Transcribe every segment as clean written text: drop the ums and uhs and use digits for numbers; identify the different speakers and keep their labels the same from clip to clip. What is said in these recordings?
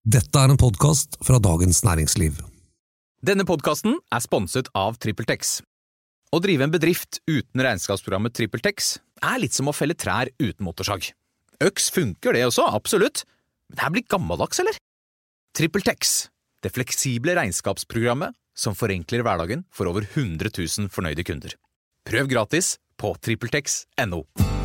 Speaker 1: Dette en podcast fra Dagens Næringsliv.
Speaker 2: Denne podcasten sponset av TrippelTex. Å drive en bedrift uten regnskapsprogrammet TrippelTex litt som å felle trær uten motorsag. Øks funker det også, absolutt. Men det blir gammeldags, eller? TrippelTex, det fleksible regnskapsprogrammet som forenkler hverdagen for over 100 000 fornøyde kunder. Prøv gratis på TrippelTex.no.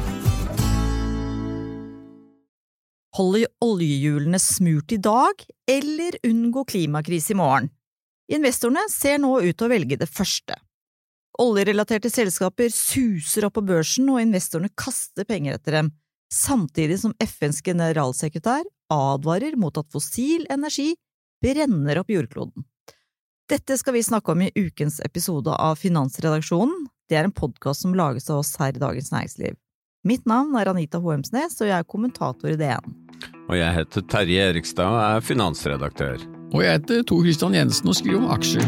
Speaker 3: Holde oljehjulene smurt i dag, eller unngå klimakrise i morgen? Investorene ser nå ut til å velge det første. Oljerelaterte selskaper suser opp på børsen, og investorene kaster penger etter dem, samtidig som FNs generalsekretær advarer mot at fossil energi brenner opp jordkloden. Dette skal vi snakke om i ukens episode av Finansredaksjonen. Det en podcast som lages av oss her i Dagens Næringsliv. Mitt navn Anita Hoemsnes, og jeg kommentator i DN.
Speaker 4: Og jeg heter Terje Erikstad og finansredaktør.
Speaker 5: Og jeg heter Tor Christian Jensen og skriver om aksjer.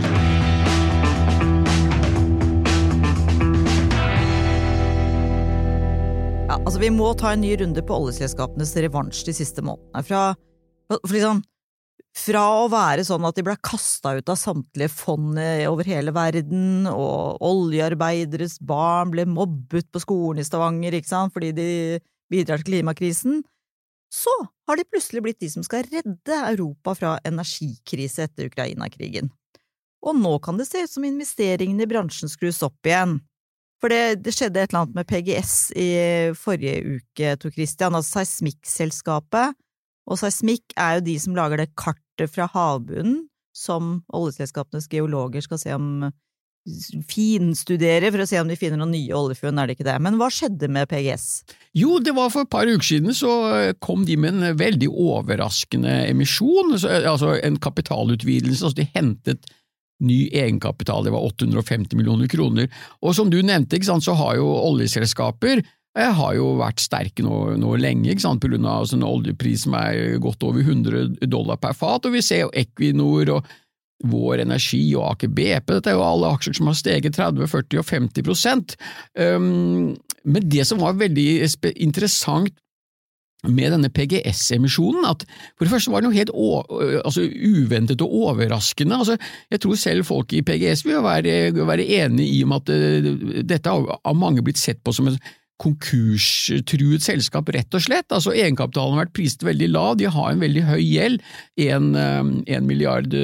Speaker 3: Ja, vi må ta en ny runde på oljeselskapenes revansj de siste månedene. Fra å være sånn at de ble kastet ut av samtlige fond over hele verden, og oljearbeideres barn ble mobbet på skolen i Stavanger, ikke sant, fordi de bidrar til klimakrisen, så har de plutselig blitt de som skal redde Europa fra energikrise etter Ukraina-krigen. Og nå kan det se ut som investeringene i bransjen skrus opp igjen. For det skjedde et eller annet med PGS i forrige uke, Tor Christian, altså seismikkselskapet. Og seismikk jo de som lager det kartet fra havbunnen, som oljeselskapenes geologer skal se om finstudere for å se om de finner noen nye oljefunn, det ikke det? Men hva skjedde med PGS?
Speaker 5: Jo, det var for et par uker siden så kom de med en veldig overraskende emisjon, altså en kapitalutvidelse, altså de hentet ny egenkapital, det var 850 millioner kroner. Og som du nevnte, ikke sant, så har jo oljeselskaper har jo vært sterke nå lenge, ikke sant, på grunn av en oljepris som godt over $100 per fat, og vi ser jo Equinor og Vår Energi og Aker BP, dette jo alle aksjer som har steget 30, 40 og 50%. Men det som var veldig interessant med denne PGS-emisjonen, at for det første var det noe helt uventet og overraskende. Jeg tror selv folk i PGS vil være enige i om at dette har av mange blitt sett på som en konkurstruet selskap, rett og slett. Egenkapitalen har vært priset veldig lav, de har en veldig høy gjeld, $1 milliard,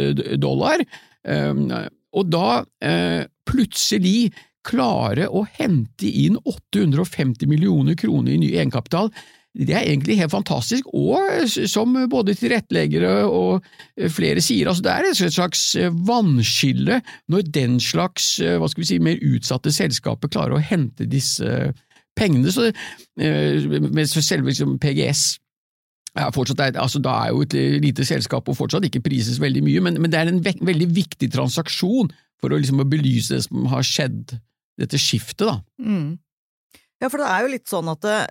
Speaker 5: og da plutselig klare å hente inn 850 millioner kroner i ny egenkapital. Det egentlig helt fantastisk, og som både tilretteleggere og flere sier, det et slags vannskille når den slags, mer utsatte selskaper klarer å hente disse pengene, med selve PGS fortsatt da jo et lite selskap og fortsatt ikke prises veldig mye, men det en veldig viktig transaksjon for å belyse det som har skjedd, dette skiftet da.
Speaker 3: Ja, for det jo litt sånn at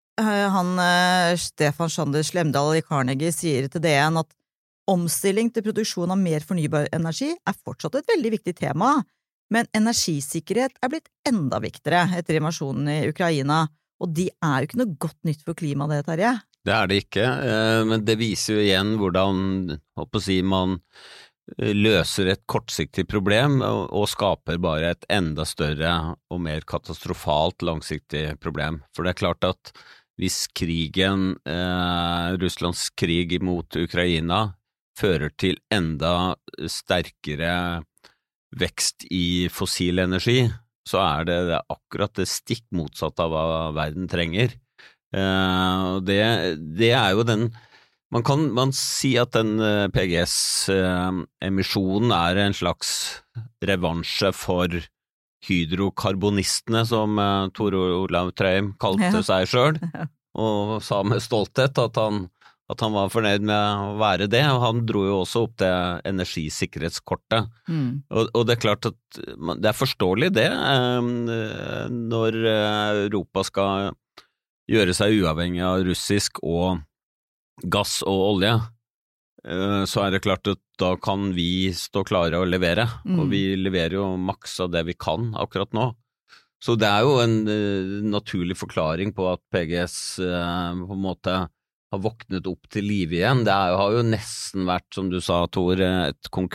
Speaker 3: Stefan Sanders Slemdal i Carnegie sier til DN at omstilling til produksjon av mer fornybar energi fortsatt et veldig viktig tema, men energisikkerhet blitt enda viktigere etter invasjonen i Ukraina, og de jo ikke noe godt nytt for klimaet, det, Terje?
Speaker 4: Det det ikke, men det viser jo igjen hvordan man løser et kortsiktig problem og skaper bare et enda større og mer katastrofalt langsiktig problem. For det klart at hvis Russlands krig mot Ukraina fører til enda sterkere vekst i fossil energi, så det akkurat det stikk motsatt av hva verden trenger. Det jo den, man kan si at den PGS-emisjonen en slags revansje for hydrokarbonistene, som Tor Olav Trøim kalte seg selv, og sa med stolthet at han var fornøyd med å være det, og han dro jo også opp det energisikkerhetskortet. Og det klart at det forståelig det, når Europa skal gjøre seg uavhengig av russisk og gass og olje, så det klart at da kan vi stå klare å levere, og vi leverer jo maks av det vi kan akkurat nå. Så det jo en naturlig forklaring på at PGS på en måte har våknet opp til liv igjen. Det har jo nesten vært, som du sa, Tor, en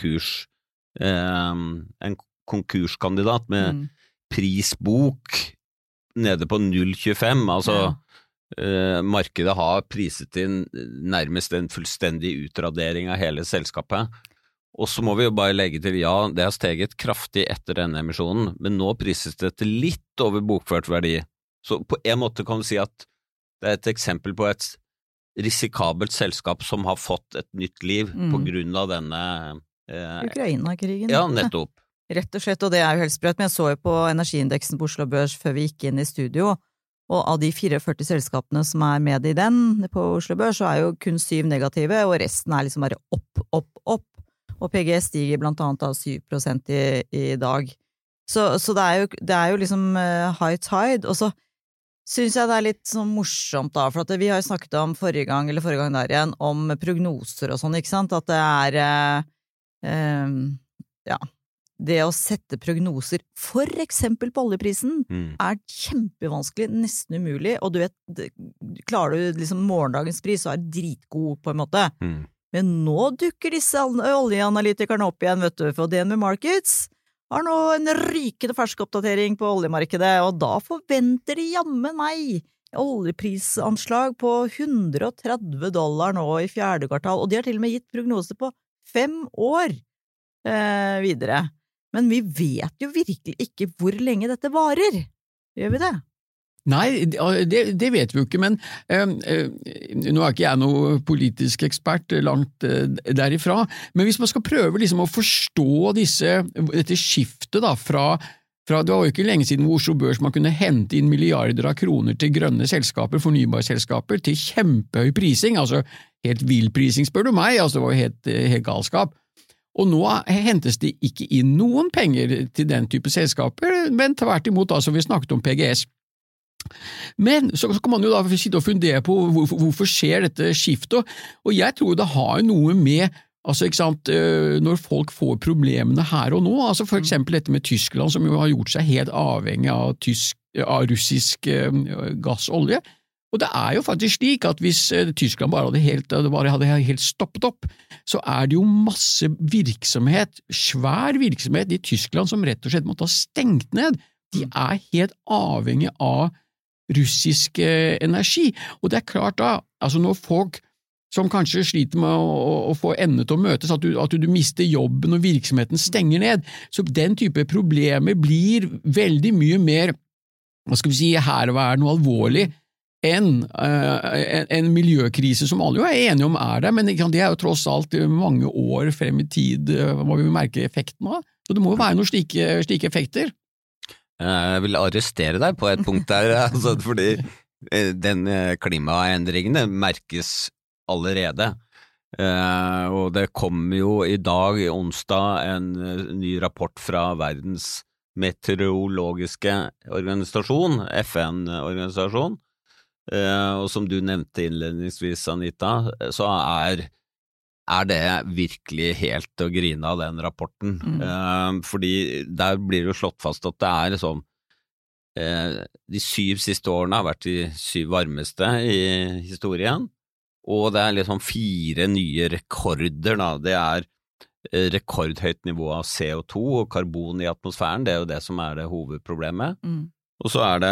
Speaker 4: konkurskandidat med prisbok nede på 0,25, altså markedet har priset inn nærmest en fullstendig utradering av hele selskapet. Og så må vi jo bare legge til, ja, det har steget kraftig etter denne emisjonen, men nå prises det til litt over bokført verdi. Så på en måte kan vi si at det er et eksempel på et risikabelt selskap som har fått et nytt liv på grunn av denne
Speaker 3: Ukraina-krigen.
Speaker 4: Ja, nettopp.
Speaker 3: Rett og slett, og det er jo helt sprøtt, men jeg så jo på energiindeksen på Oslo Børs før vi gikk inn i studio, og av de 44 selskapene som er med i den på Oslo Børs, så er jo kun 7 negative, og resten er liksom bare opp. Og PGS stiger blant annet av 7% i dag. Så det er jo liksom high tide, og så synes jeg det er litt sånn morsomt da, for at vi har jo snakket om forrige gang der igjen, om prognoser og sånn, ikke sant? At det ja, det å sette prognoser, for eksempel på oljeprisen, er kjempevanskelig, nesten umulig, og du vet, klarer du liksom morgendagens pris, så er det dritgod på en måte. Men nå dukker disse oljeanalytikerne opp igjen, vet du, for DNB Markets har nå en rykende fersk oppdatering på oljemarkedet, og da forventer de jammen meg oljeprisanslag på $130 nå i 4. kvartal, og de har til og med gitt prognoser på 5 år videre. Men vi vet jo virkelig ikke hvor lenge dette varer. Gjør vi det?
Speaker 5: Nei, det vet vi jo ikke, men nå er ikke jeg noe politisk ekspert langt derifra, men hvis man skal prøve liksom å forstå dette skiftet da, fra det var jo ikke lenge siden hvor Oslo Børs man kunne hente inn milliarder av kroner til grønne selskaper, fornybarselskaper, til kjempehøy prising, altså helt vill prising spør du meg, altså det var jo helt galskap. Og nå hentes det ikke inn noen penger til den type selskaper, men tvert imot, altså vi snakket om PGS. Men så kan man jo da sitte og fundere på hvorfor skjer dette skiftet, og jeg tror det har noe med, altså ikke sant, når folk får problemene her og nå, altså for eksempel dette med Tyskland som jo har gjort seg helt avhengig av russisk gassolje, og det er jo faktisk slik at hvis Tyskland bare hadde helt stoppet opp, så er det jo masse virksomhet, svær virksomhet i Tyskland som rett og slett måtte ha stengt ned. De er helt avhengig av russisk energi, og det er klart da, altså når folk som kanskje sliter med å få endene til å møtes, at du mister jobben og virksomheten stenger ned, så den type problemer blir veldig mye mer, hva skal vi si, herværende og alvorlig enn en miljøkrise som alle jo er enige om der, men det er jo tross alt mange år frem i tid hva vi vil merke effekten av, så det må jo være noen slike effekter.
Speaker 4: Jeg vil arrestere deg på et punkt der, altså, fordi den klimaendringene merkes allerede, og det kommer jo i dag, onsdag, en ny rapport fra verdens meteorologiske organisasjon, FN-organisasjon, og som du nevnte innledningsvis, Anita, så er det virkelig helt å grine av den rapporten, fordi der blir det slått fast at det er sånn, de 7 siste årene har vært de 7 varmeste i historien, og det er liksom 4 nye rekorder da, det er rekordhøyt nivå av CO2 og karbon i atmosfæren, det er jo det som er det hovedproblemet, og så er det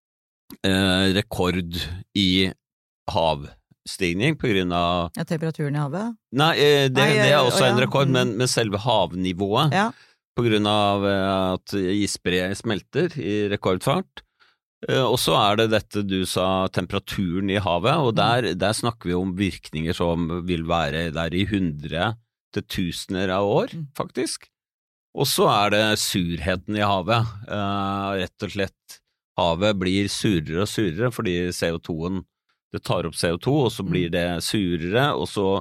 Speaker 4: rekord i havstigning på grunn av
Speaker 3: temperaturen i havet?
Speaker 4: Nei, det er også en rekord, men selve havnivået på grunn av at isbre smelter i rekordfart. Og så er det dette du sa, temperaturen i havet, og der snakker vi om virkninger som vil være der i 100 til 1000 av år, faktisk. Og så er det surheten i havet, rett og slett. Havet blir surere og surere fordi CO2-en, det tar opp CO2, og så blir det surere, og så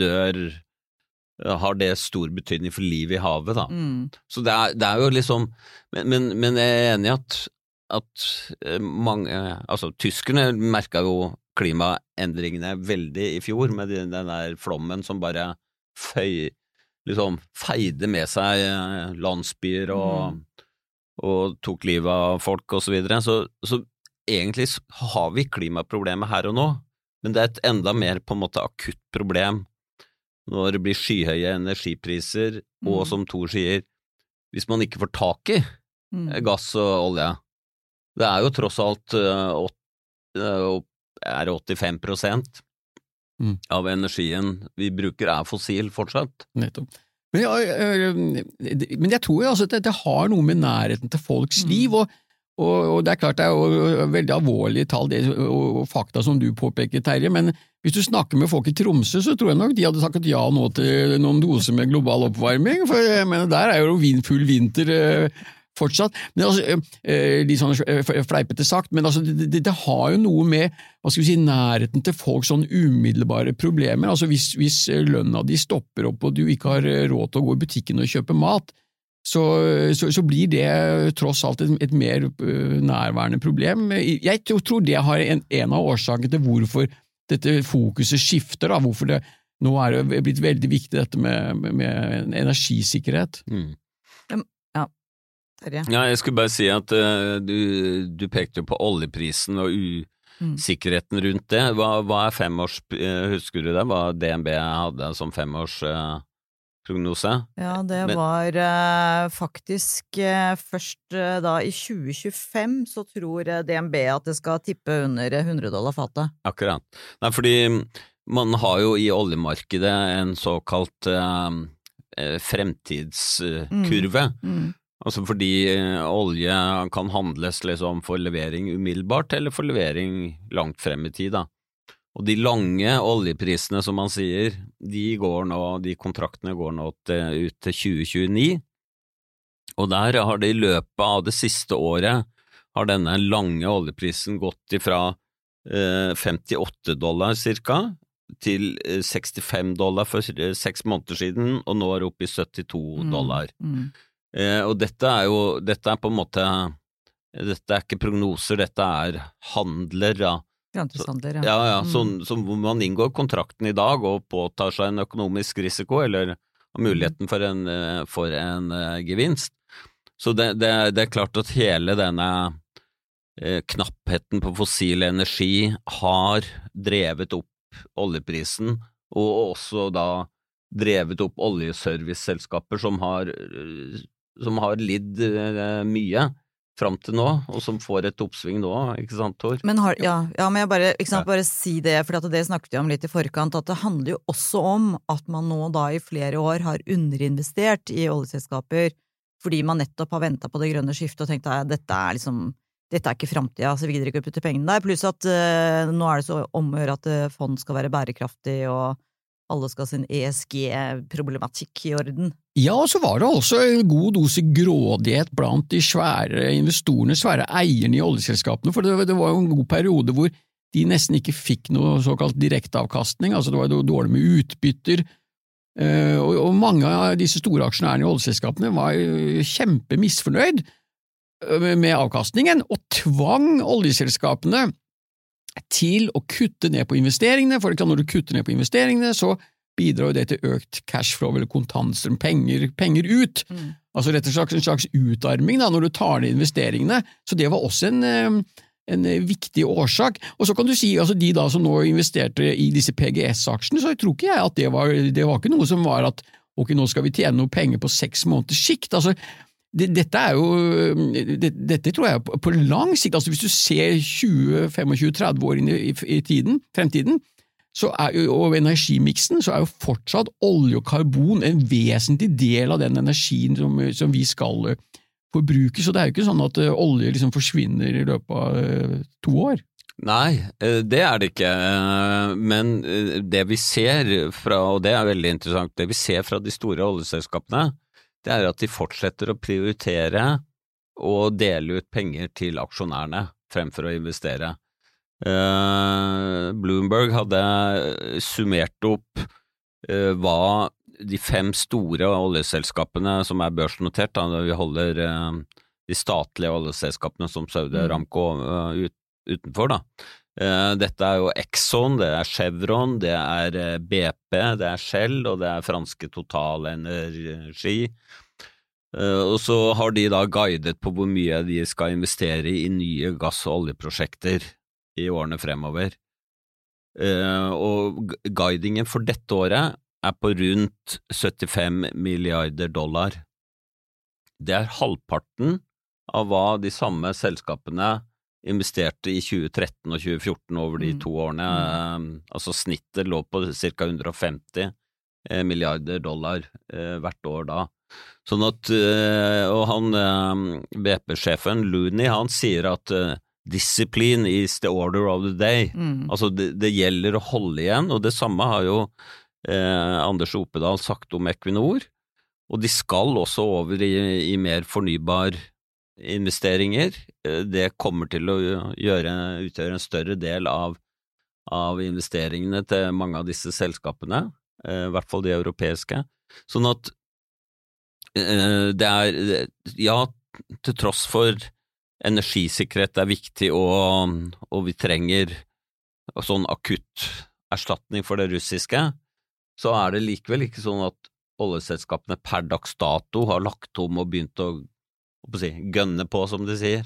Speaker 4: har det stor betydning for livet i havet da. Så det er jo liksom, men jeg er enig i at mange, altså tyskerne merket jo klimaendringene veldig i fjor, med den der flommen som bare feide med seg landsbyer og tok livet av folk og så videre, så egentlig har vi klimaproblemer her og nå, Men det et enda mer på en måte akutt problem når det blir skyhøye energipriser, og som Tor sier, hvis man ikke får tak i gass og olje. Det jo tross alt 85% av energien vi bruker fossil fortsatt.
Speaker 5: Nettopp. Men jeg tror altså at det har noe med nærheten til folks liv, og det klart det jo veldig alvorlige tall og fakta som du påpeker, Terje, men hvis du snakker med folk i Tromsø, så tror jeg nok de hadde sagt ja nå til noen doser med global oppvarming, for jeg mener, der jo full vinter fortsatt. Men altså, litt sånn fleipete sagt, men altså, det har jo noe med, hva skal vi si, nærheten til folk sånn umiddelbare problemer. Altså hvis lønna de stopper opp, og du ikke har råd til å gå i butikken og kjøpe mat, så blir det tross alt et mer nærværende problem. Jeg tror det har en av årsakene til hvorfor dette fokuset skifter, da, hvorfor det nå det blitt veldig viktig dette med energisikkerhet.
Speaker 4: Ja, jeg skulle bare si at du pekte jo på oljeprisen og usikkerheten rundt det. Hva 5 års, husker du det, hva DNB hadde som 5 års prognose? Ja,
Speaker 3: det var faktisk først da i 2025 så tror DNB at det skal tippe under $100 fatet.
Speaker 4: Akkurat. Nei, fordi man har jo i oljemarkedet en såkalt fremtidskurve. Altså fordi olje kan handles liksom for levering umiddelbart, eller for levering langt frem i tid, da. Og de lange oljeprisene, som man sier, de kontraktene går nå ut til 2029, og der har det i løpet av det siste året, har denne lange oljeprisen gått ifra $58 cirka, til $65 for 6 måneder siden, og nå det oppe i $72. Og dette på en måte, dette ikke prognoser, dette handler, da.
Speaker 3: Framtidshandler,
Speaker 4: ja. Sånn hvor man inngår kontrakten i dag og påtar seg en økonomisk risiko, eller muligheten for en gevinst. Så det klart at hele denne knappheten på fossil energi har drevet opp oljeprisen, og også da drevet opp oljeserviceselskaper som har lidd mye fram til nå, og som får et oppsving nå, ikke sant, Tor?
Speaker 3: Men men jeg bare si det, for det snakket jeg om litt i forkant, at det handler jo også om at man nå da i flere år har underinvestert i oljeselskaper, fordi man nettopp har ventet på det grønne skiftet og tenkt at dette ikke fremtiden, så vi gidder ikke å putte pengene der, pluss at nå det så omhør at fond skal være bærekraftig, og alle skal ha sin ESG-problematikk i orden.
Speaker 5: Ja, og så var det også en god dose grådighet blant de svære investorene, svære eierne i oljeselskapene, for det var jo en god periode hvor de nesten ikke fikk noe såkalt direkteavkastning, altså det var jo dårlig med utbytter, og mange av disse store aksjonærene i oljeselskapene var kjempemisfornøyd med avkastningen, og tvang oljeselskapene til å kutte ned på investeringene, for når du kutter ned på investeringene, så bidrar det til økt cashflow eller kontantstrøm, penger ut. Altså rett og slett en slags utarming da, når du tar ned investeringene, så det var også en viktig årsak. Og så kan du si, altså de da som nå investerte i disse PGS-aksjene, så tror ikke jeg at det var ikke noe som var at ok, nå skal vi tjene noe penger på 6 måneders sikt, altså dette dette tror jeg på lang sikt, altså hvis du ser 20, 25, 30 år inn i fremtiden, så og energimiksen, så jo fortsatt olje og karbon en vesentlig del av den energien som vi skal forbruke, så det jo ikke sånn at olje liksom forsvinner i løpet av 2 år.
Speaker 4: Nei, det det ikke, men det vi ser fra, og det veldig interessant, det vi ser fra de store oljeselskapene, det at de fortsetter å prioritere og dele ut penger til aksjonærene fremfor å investere. Bloomberg hadde summert opp hva de 5 store oljeselskapene som børsnotert, da vi holder de statlige oljeselskapene som Saudi Aramco utenfor, da. Dette jo Exxon, det Chevron, det BP, det Shell, og det franske Total Energi. Og så har de da guidet på hvor mye de skal investere i nye gass- og oljeprosjekter i årene fremover. og guidingen for dette året på rundt 75 milliarder dollar. Det halvparten av hva de samme selskapene investerte i 2013 og 2014 over de 2 årene. Altså snittet lå på cirka 150 milliarder dollar hvert år da. Sånn at, og han, BP-sjefen Looney, han sier at discipline is the order of the day. Altså det gjelder å holde igjen, og det samme har jo Anders Opedal sagt om Equinor, og de skal også over i mer fornybar investeringer. Det kommer til å utgjøre en større del av investeringene til mange av disse selskapene, i hvert fall de europeiske. Sånn at det ja, til tross for energisikkerhet viktig, og vi trenger sånn akutt erstatning for det russiske, så det likevel ikke sånn at oljeselskapene per dags dato har lagt om og begynt å gønne på, som de sier.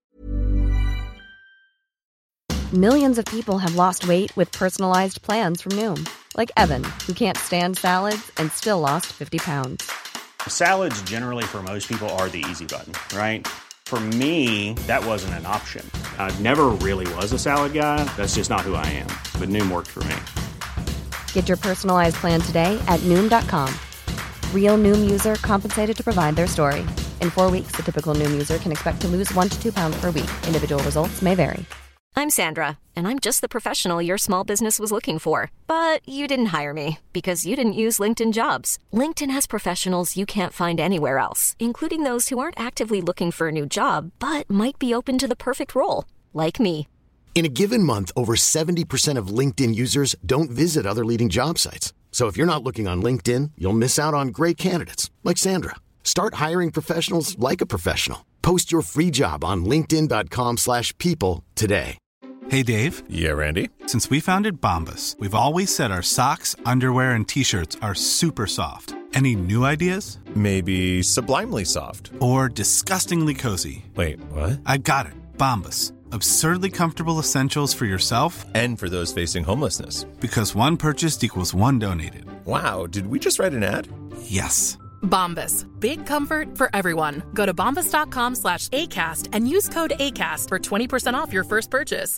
Speaker 6: Millions of people have lost weight with personalized plans from Noom. Like Evan, who can't stand salads and still lost 50 pounds.
Speaker 7: Salads generally for most people are the easy button, right? For me, that wasn't an option. I never really was a salad guy. That's just not who I am. But Noom worked for me.
Speaker 6: Get your personalized plan today at Noom.com. Real Noom user compensated to provide their story. In 4 weeks, the typical Noom user can expect to lose 1 to 2 pounds per week. Individual results may vary.
Speaker 8: I'm Sandra, and I'm just the professional your small business was looking for. But you didn't hire me because you didn't use LinkedIn Jobs. LinkedIn has professionals you can't find anywhere else, including those who aren't actively looking for a new job, but might be open to the perfect role, like me.
Speaker 9: In a given month, over 70% of LinkedIn users don't visit other leading job sites. So if you're not looking on LinkedIn, you'll miss out on great candidates, like Sandra. Start hiring professionals like a professional. Post your free job on linkedin.com/people today.
Speaker 10: Hey, Dave.
Speaker 11: Yeah, Randy.
Speaker 10: Since we founded Bombas, we've always said our socks, underwear, and T-shirts are super soft. Any new ideas?
Speaker 11: Maybe sublimely soft.
Speaker 10: Or disgustingly cozy.
Speaker 11: Wait, what?
Speaker 10: I got it. Bombas. Absurdly comfortable essentials for yourself
Speaker 11: and for those facing homelessness.
Speaker 10: Because one purchased equals one donated.
Speaker 11: Wow, did we just write an ad?
Speaker 10: Yes.
Speaker 12: Bombas. Big comfort for everyone. Go to bombas.com/ACAST and use code ACAST for 20% off your first purchase.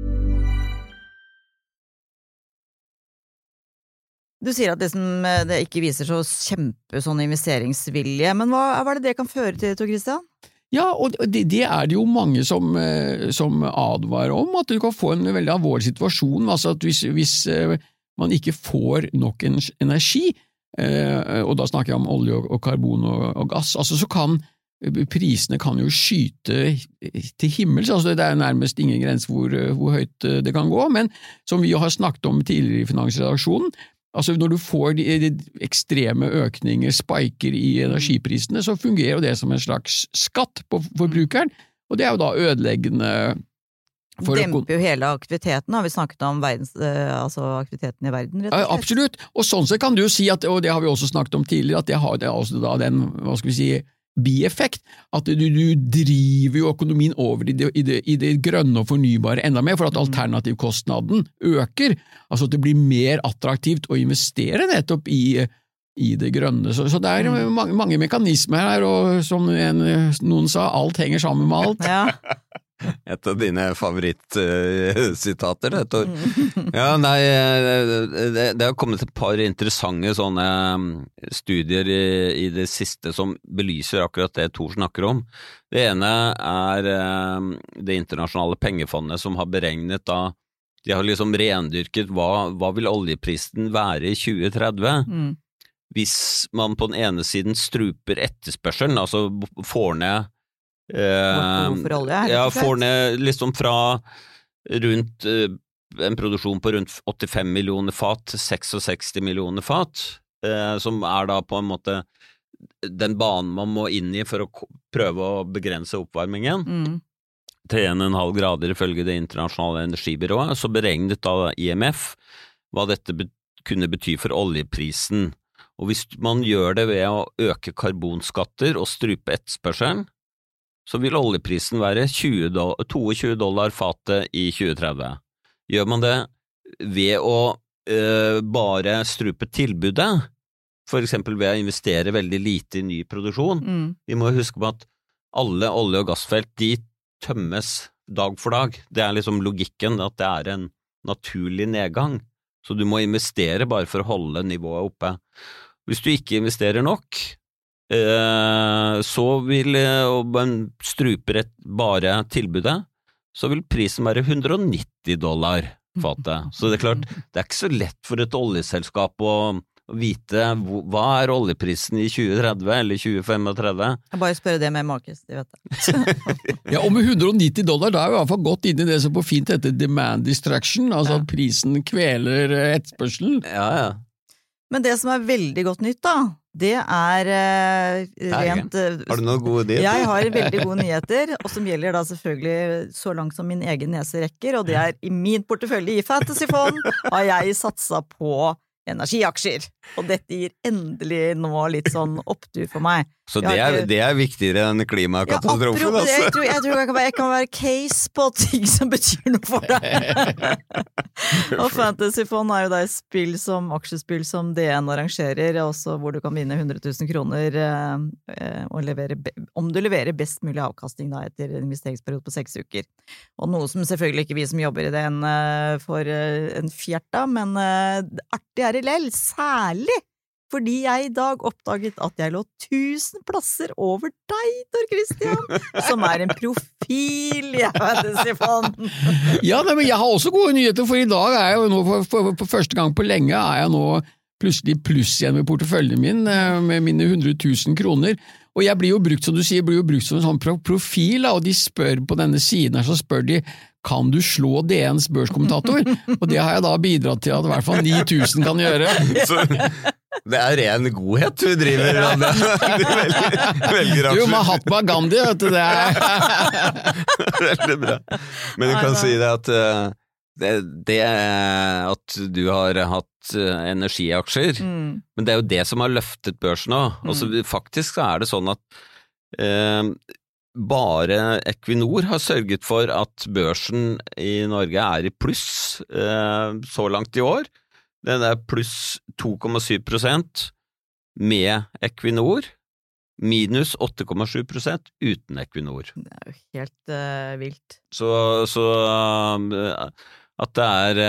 Speaker 3: Du sier at det ikke viser så sånn investeringsvilje, men hva det kan føre til, Tor Christian?
Speaker 5: Ja, og det det jo mange som advarer om, at du kan få en veldig alvorlig situasjon, altså at hvis man ikke får nok energi, og da snakker jeg om olje og karbon og gass, altså så kan prisene kan jo skyte til himmels, altså det nærmest ingen grense hvor høyt det kan gå, men som vi har snakket om tidligere i finansredaksjonen, altså når du får de ekstreme økninger, spiker i energiprisene, så fungerer det som en slags skatt på forbrukeren, og det jo da ødeleggende
Speaker 3: Demper jo hele aktiviteten, har vi snakket om altså aktiviteten i verden, rett og slett.
Speaker 5: Ja, absolutt, og sånn så kan du jo si, og det har vi også snakket om tidligere, at det har også da den, hva skal vi si, bieffekt, at du driver jo økonomien over i det grønne og fornybare enda mer, for at alternativkostnaden øker, altså at det blir mer attraktivt å investere nettopp i det grønne, så det mange mekanismer her, og som noen sa, alt henger sammen med alt.
Speaker 3: Ja.
Speaker 4: Et av dine favorittsitater, det, Tor. Ja, nei, det har kommet et par interessante sånne studier i det siste som belyser akkurat det Tor snakker om. Det ene det internasjonale pengefondet som har beregnet da, de har liksom rendyrket hva vil oljeprisen være i 2030? Hvis man på den ene siden struper etterspørselen, altså får ned får ned liksom fra rundt en produksjon på rundt 85 millioner fat til 66 millioner fat, som da på en måte den banen man må inn i for å prøve å begrense oppvarmingen til 1,5 grader ifølge det internasjonale energibyrået, så beregnet da IMF hva dette kunne bety for oljeprisen. Og hvis man gjør det ved å øke karbonskatter og strupe etterspørselen, så vil oljeprisen være $22 fatet i 2030. Gjør man det ved å bare strupe tilbudet, for eksempel ved å investere veldig lite i ny produksjon. Vi må huske på at alle olje- og gassfelt, de tømmes dag for dag. Det liksom logikken at det en naturlig nedgang, så du må investere bare for å holde nivået oppe. Hvis du ikke investerer nok, så vil man strupe bare tilbudet, så vil prisen være $190 fatet. Så det klart, det ikke så lett for et oljeselskap å vite hva oljeprisen i 2030 eller 2035.
Speaker 3: Jeg bare spør det med Marcus, de vet det.
Speaker 5: Ja, og med $190, da vi I hvert fall gått inn I det som på fint heter demand destruction, altså at prisen kveler etterspørselen.
Speaker 4: Ja.
Speaker 3: Men det som veldig godt nytt da, det rent...
Speaker 4: Har du noen gode nyheter?
Speaker 3: Jeg har veldig gode nyheter, og som gjelder da selvfølgelig så langt som min egen nese rekker, og det I min portefølje I Fantasyfond har jeg satset på energiaksjer, og dette gir endelig nå litt sånn opptur for meg.
Speaker 4: Så det viktigere enn klimakatastrofen,
Speaker 3: altså? Jeg tror jeg kan være case på ting som betyr noe for deg. Og Fantasyfond jo da aksjespill som DN arrangerer, også hvor du kan vinne 100 000 kroner om du leverer best mulig avkastning da, etter en investeringsperiode på 6 uker. Og noe som selvfølgelig ikke vi som jobber I det for en fjerta, men artig det lell, særlig fordi jeg I dag oppdaget at jeg lå 1000 plasser over deg, Tor Christian, som en profil I Fantasyfond.
Speaker 5: Ja, men jeg har også gode nyheter, for I dag jeg jo nå for første gang på lenge jeg nå plutselig pluss igjen med porteføljen min, med mine 100 000 kroner, og jeg blir jo brukt, som du sier, blir jo brukt som en sånn profil, og de spør på denne siden her, så spør de, kan du slå DNs børskommentator? Og det har jeg da bidratt til at I hvert fall 9000 kan gjøre.
Speaker 4: Så det ren godhet du driver med. Du velger aksjer.
Speaker 5: Du, Mahatma Gandhi, vet du, det
Speaker 4: Veldig bra. Men du kan si det at det at du har hatt energiaksjer, men det jo det som har løftet børsen nå. Altså, faktisk så det sånn at bare Equinor har sørget for at børsen I Norge I pluss så langt I år. Den pluss 2,7% med Equinor, minus 8,7% uten Equinor.
Speaker 3: Det jo helt vilt.
Speaker 4: Så at det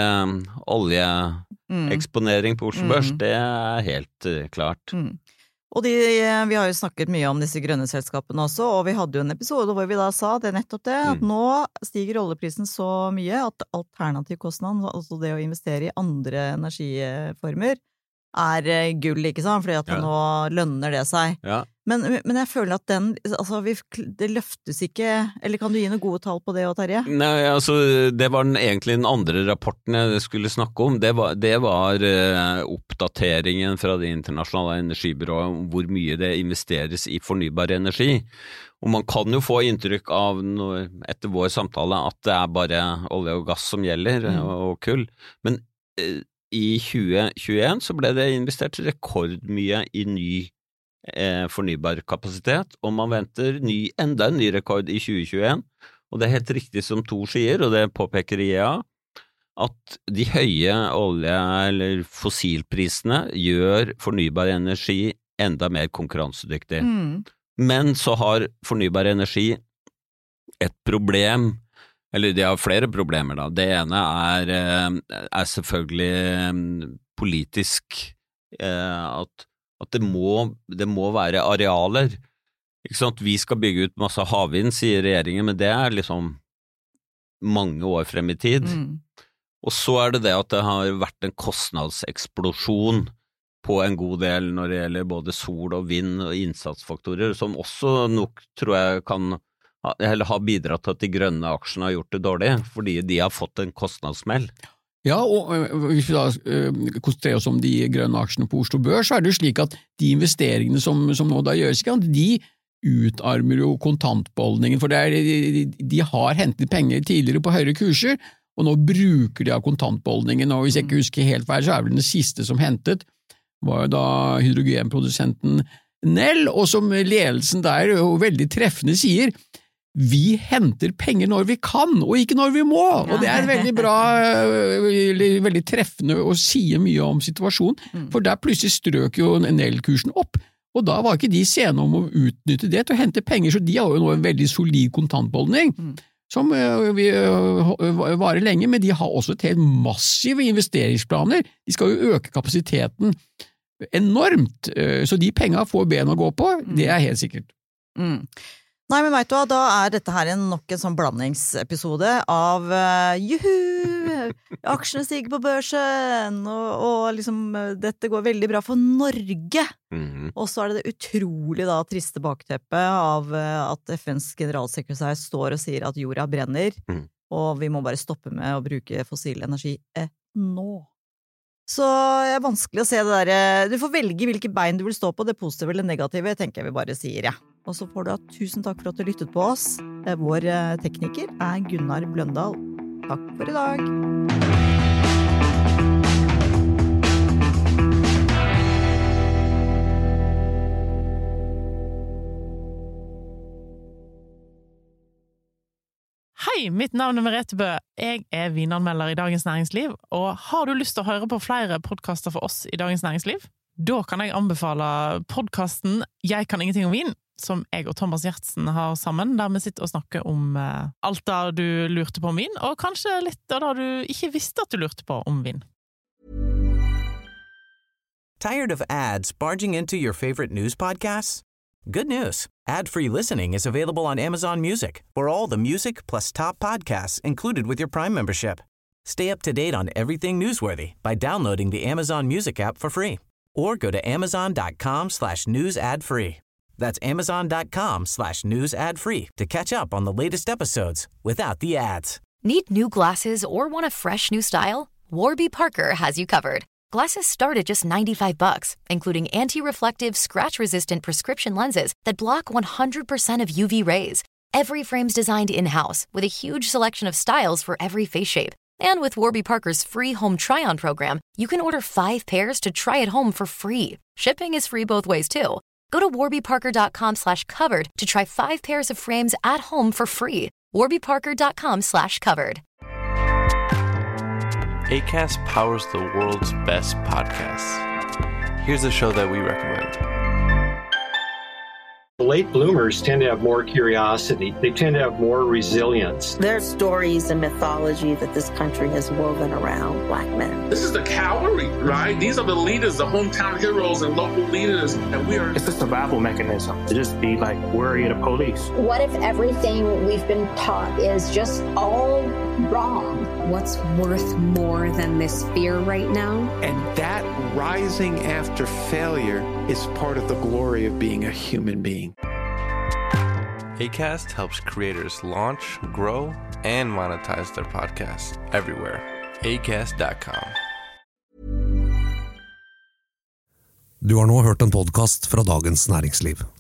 Speaker 4: oljeeksponering på Oslo Børs, det helt klart.
Speaker 3: Og vi har jo snakket mye om disse grønne selskapene også, og vi hadde jo en episode hvor vi da sa det nettopp det, at nå stiger oljeprisen så mye at alternativkostnaden, altså det å investere I andre energiformer, gull, ikke sant? Fordi at nå lønner det seg.
Speaker 4: Ja.
Speaker 3: Men jeg føler at det løftes ikke, eller kan du gi noen gode tall på det, Terje?
Speaker 4: Nei, altså, det var egentlig den andre rapporten jeg skulle snakke om. Det var oppdateringen fra det internasjonale energibyrået om hvor mye det investeres I fornybar energi. Og man kan jo få inntrykk av, etter vår samtale, at det bare olje og gass som gjelder, og kull. Men I 2021 så ble det investert rekordmye I ny fornybar kapasitet, og man venter enda en ny rekord I 2021, og det helt riktig som Tor sier, og det påpeker IEA, at de høye olje- eller fossilprisene gjør fornybar energi enda mer konkurransedyktig. Men så har fornybar energi et problem, eller de har flere problemer da. Det ene selvfølgelig politisk, at det må være arealer. Ikke sant? Vi skal bygge ut masse havvind, sier regjeringen, men det liksom mange år frem I tid. Og så det at det har vært en kostnadseksplosjon på en god del når det gjelder både sol og vind og innsatsfaktorer, som også nok tror jeg har bidratt til at de grønne aksjene har gjort det dårlig, fordi de har fått en kostnadssmell.
Speaker 5: Ja, og hvis vi da konsentrerer oss om de grønne aksjene på Oslo Børs, så det jo slik at de investeringene som nå da gjøres, de utarmer jo kontantbeholdningen, for de har hentet penger tidligere på høyere kurser, og nå bruker de av kontantbeholdningen, og hvis jeg ikke husker helt feil, så det vel den siste som hentet, var jo da hydrogenprodusenten Nell, og som ledelsen der jo veldig treffende sier, vi henter penger når vi kan, og ikke når vi må, og det veldig bra, veldig treffende og sier mye om situasjonen, for der plutselig strøk jo Nell-kursen opp, og da var ikke de sene om å utnytte det til å hente penger, så de har jo nå en veldig solid kontantbeholdning, som varer lenge, men de har også et helt massive investeringsplaner, de skal jo øke kapasiteten enormt, så de pengene får ben å gå på, det helt sikkert.
Speaker 3: Nei, men vet du hva, da dette her nok en sånn blandingsepisode av juhu, aksjene stiger på børsen, og liksom dette går veldig bra for Norge. Og så det utrolig da triste bakteppet av at FNs generalsekretær står og sier at jorda brenner, og vi må bare stoppe med å bruke fossil energi nå. Så det vanskelig å se det der, du får velge hvilke bein du vil stå på, det positive eller negative, tenker jeg vi bare sier, ja. Og så får du ha tusen takk for at du lyttet på oss. Vår tekniker Gunnar Bløndal. Takk for i dag.
Speaker 13: Hei, mitt navn Merete Bø. Jeg vinanmelder i Dagens Næringsliv, og har du lyst til å høre på flere podcaster for oss i Dagens Næringsliv? Da kan jeg anbefale podcasten Jeg kan ingenting om vin, som jeg og Thomas Gjertsen har sammen, der vi sitter og snakker om alt det du lurte på om vin, og kanskje litt av det du ikke visste at du lurte på om vin.
Speaker 14: Tired of ads barging into your favorite news podcasts? Good news. Ad-free listening is available on Amazon Music for all the music plus top podcasts included with your Prime membership. Stay up to date on everything newsworthy by downloading the Amazon Music app for free or go to amazon.com/news ad free. That's amazon.com/news ad free to catch up on the latest episodes without the ads.
Speaker 15: Need new glasses or want a fresh new style? Warby Parker has you covered. Glasses start at just $95, including anti-reflective, scratch-resistant prescription lenses that block 100% of UV rays. Every frame's designed in-house with a huge selection of styles for every face shape. And with Warby Parker's free home try-on program, you can order 5 pairs to try at home for free. Shipping is free both ways, too. Go to warbyparker.com/covered to try 5 pairs of frames at home for free. warbyparker.com/covered.
Speaker 16: Acast powers the world's best podcasts. Here's a show that we recommend.
Speaker 17: Late bloomers tend to have more curiosity. They tend to have more resilience.
Speaker 18: There are stories and mythology that this country has woven around Black men.
Speaker 19: This is the cavalry, right? These are the leaders, the hometown heroes and local leaders. And we are...
Speaker 20: It's a survival mechanism to just be like worried of police.
Speaker 21: What if everything we've been taught is just all wrong?
Speaker 22: What's worth more than this fear right now?
Speaker 23: And that rising after failure is part of the glory of being a human being.
Speaker 16: Acast helps creators launch, grow, and monetize their podcasts everywhere. Acast.com.
Speaker 1: Du har nå hørt en podcast fra Dagens Næringsliv.